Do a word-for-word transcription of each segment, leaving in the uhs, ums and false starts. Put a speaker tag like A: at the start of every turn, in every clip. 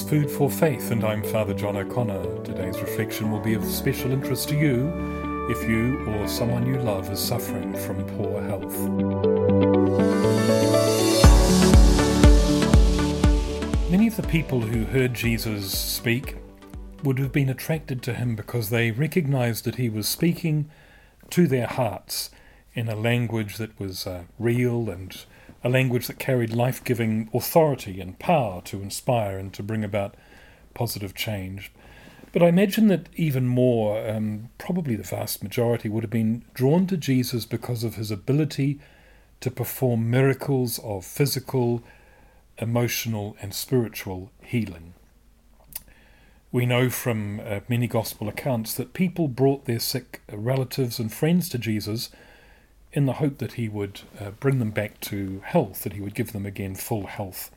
A: Food for Faith, and I'm Father John O'Connor. Today's reflection will be of special interest to you if you or someone you love is suffering from poor health. Many of the people who heard Jesus speak would have been attracted to him because they recognized that he was speaking to their hearts in a language that was uh, real and a language that carried life-giving authority and power to inspire and to bring about positive change. But I imagine that even more, um, probably the vast majority, would have been drawn to Jesus because of his ability to perform miracles of physical, emotional and spiritual healing. We know from uh, many gospel accounts that people brought their sick relatives and friends to Jesus in the hope that he would uh, bring them back to health, that he would give them again full health.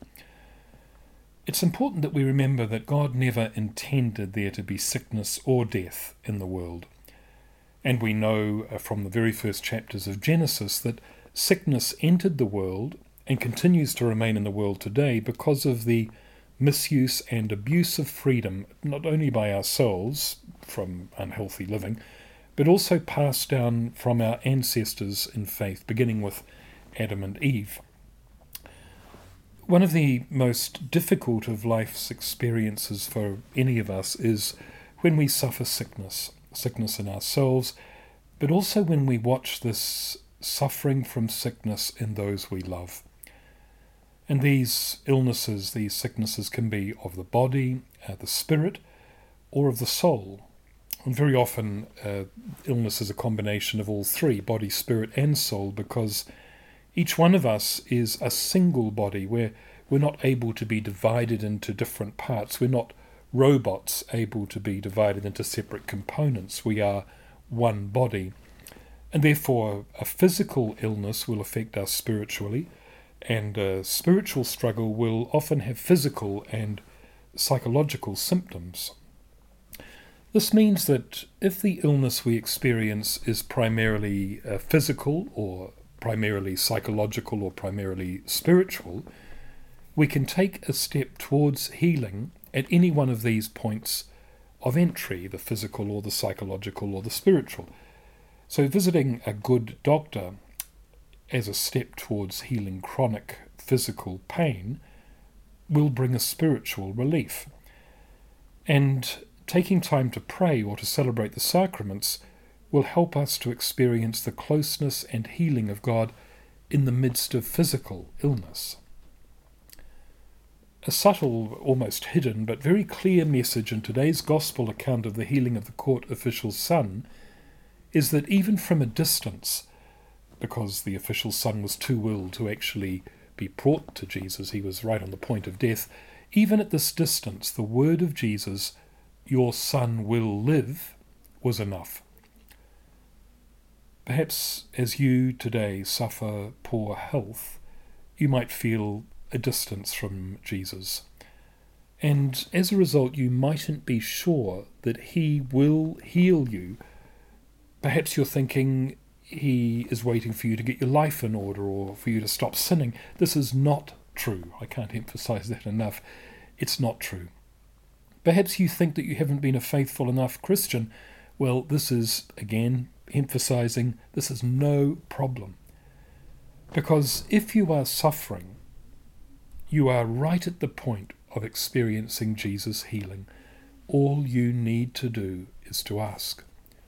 A: It's important that we remember that God never intended there to be sickness or death in the world. And we know uh, from the very first chapters of Genesis that sickness entered the world and continues to remain in the world today because of the misuse and abuse of freedom, not only by ourselves from unhealthy living, but also passed down from our ancestors in faith, beginning with Adam and Eve. One of the most difficult of life's experiences for any of us is when we suffer sickness, sickness in ourselves, but also when we watch this suffering from sickness in those we love. And these illnesses, these sicknesses can be of the body, uh, the spirit, or of the soul. And very often uh, illness is a combination of all three, body, spirit and soul, because each one of us is a single body where we're not able to be divided into different parts. We're not robots able to be divided into separate components. We are one body. And therefore a physical illness will affect us spiritually, and a spiritual struggle will often have physical and psychological symptoms. This means that if the illness we experience is primarily uh, physical or primarily psychological or primarily spiritual, we can take a step towards healing at any one of these points of entry, the physical or the psychological or the spiritual. So visiting a good doctor as a step towards healing chronic physical pain will bring a spiritual relief. And taking time to pray or to celebrate the sacraments will help us to experience the closeness and healing of God in the midst of physical illness. A subtle, almost hidden, but very clear message in today's gospel account of the healing of the court official's son is that even from a distance, because the official's son was too ill to actually be brought to Jesus, he was right on the point of death, even at this distance, the word of Jesus, "Your son will live," was enough. Perhaps as you today suffer poor health, you might feel a distance from Jesus. And as a result, you mightn't be sure that he will heal you. Perhaps you're thinking he is waiting for you to get your life in order or for you to stop sinning. This is not true. I can't emphasize that enough. It's not true. Perhaps you think that you haven't been a faithful enough Christian. Well, this is, again, emphasizing this is no problem. Because if you are suffering, you are right at the point of experiencing Jesus' healing. All you need to do is to ask.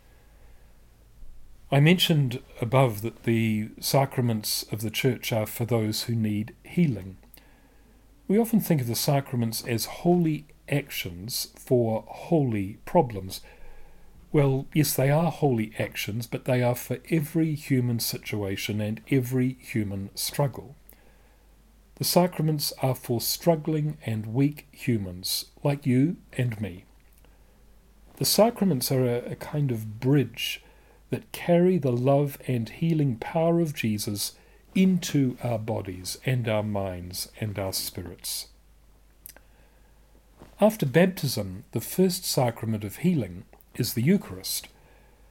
A: I mentioned above that the sacraments of the Church are for those who need healing. We often think of the sacraments as holy actions for holy problems. Well, yes, they are holy actions, but they are for every human situation and every human struggle. The sacraments are for struggling and weak humans, like you and me. The sacraments are a, a kind of bridge that carry the love and healing power of Jesus into our bodies and our minds and our spirits. After baptism, the first sacrament of healing is the Eucharist.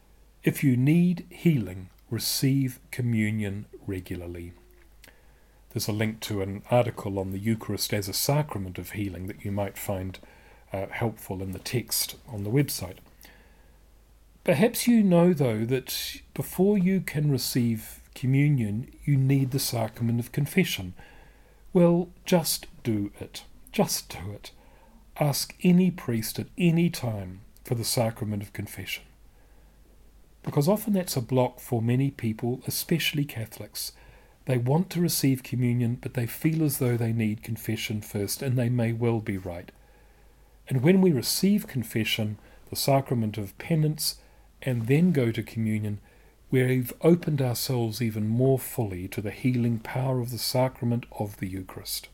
A: If you need healing, receive communion regularly. There's a link to an article on the Eucharist as a sacrament of healing that you might find uh, helpful in the text on the website. Perhaps you know, though, that before you can receive communion, you need the sacrament of confession. Well, just do it. Just do it. Ask any priest at any time for the sacrament of confession. Because often that's a block for many people, especially Catholics. They want to receive communion, but they feel as though they need confession first, and they may well be right. And when we receive confession, the sacrament of penance, and then go to communion, we've opened ourselves even more fully to the healing power of the sacrament of the Eucharist.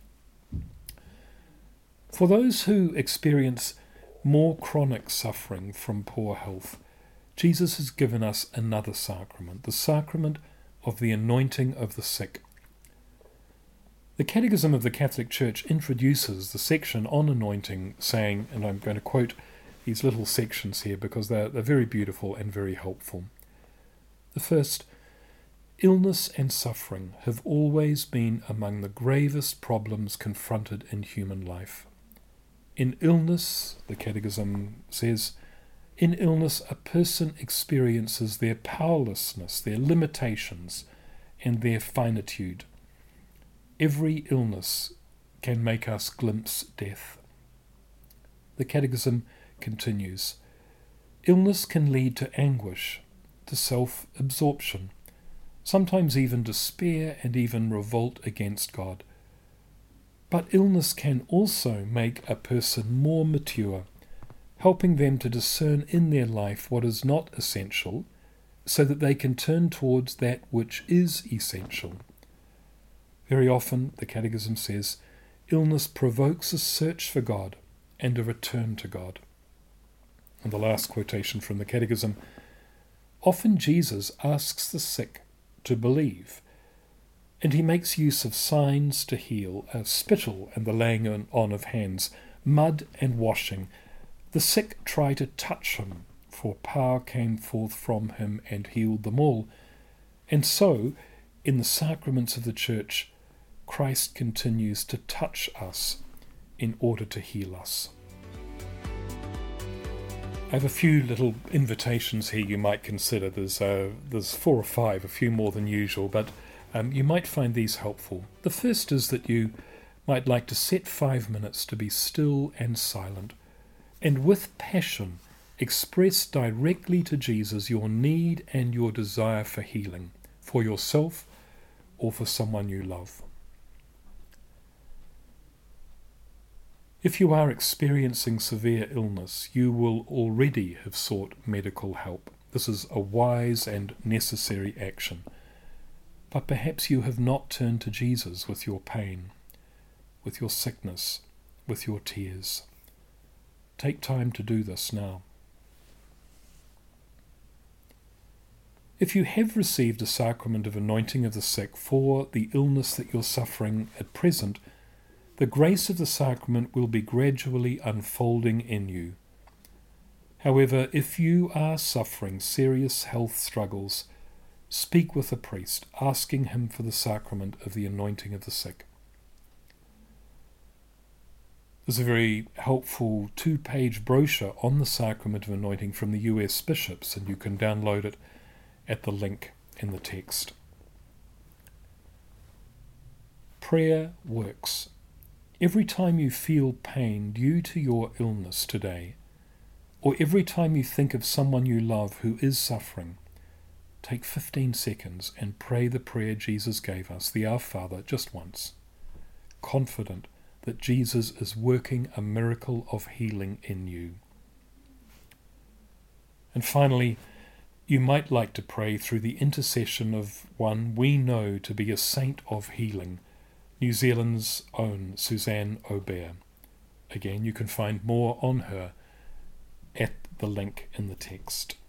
A: For those who experience more chronic suffering from poor health, Jesus has given us another sacrament, the sacrament of the anointing of the sick. The Catechism of the Catholic Church introduces the section on anointing, saying, and I'm going to quote these little sections here because they're, they're very beautiful and very helpful. The first, illness and suffering have always been among the gravest problems confronted in human life. In illness, the Catechism says, in illness a person experiences their powerlessness, their limitations, and their finitude. Every illness can make us glimpse death. The Catechism continues, illness can lead to anguish, to self-absorption, sometimes even despair and even revolt against God. But illness can also make a person more mature, helping them to discern in their life what is not essential, so that they can turn towards that which is essential. Very often, the Catechism says, illness provokes a search for God and a return to God. And the last quotation from the Catechism, often Jesus asks the sick to believe, and he makes use of signs to heal, a spittle and the laying on of hands, mud and washing. The sick try to touch him, for power came forth from him and healed them all. And so, in the sacraments of the Church, Christ continues to touch us in order to heal us. I have a few little invitations here you might consider. There's uh, there's four or five, a few more than usual, but um, you might find these helpful. The first is that you might like to set five minutes to be still and silent, and with passion express directly to Jesus your need and your desire for healing, for yourself or for someone you love. If you are experiencing severe illness, you will already have sought medical help. This is a wise and necessary action. But perhaps you have not turned to Jesus with your pain, with your sickness, with your tears. Take time to do this now. If you have received a sacrament of anointing of the sick for the illness that you're suffering at present, the grace of the sacrament will be gradually unfolding in you. However, if you are suffering serious health struggles, speak with a priest, asking him for the sacrament of the anointing of the sick. There's a very helpful two-page brochure on the sacrament of anointing from the U S bishops, and you can download it at the link in the text. Prayer works. Every time you feel pain due to your illness today, or every time you think of someone you love who is suffering, take fifteen seconds and pray the prayer Jesus gave us, the Our Father, just once, confident that Jesus is working a miracle of healing in you. And finally, you might like to pray through the intercession of one we know to be a saint of healing, New Zealand's own Suzanne Aubert. Again, you can find more on her at the link in the text.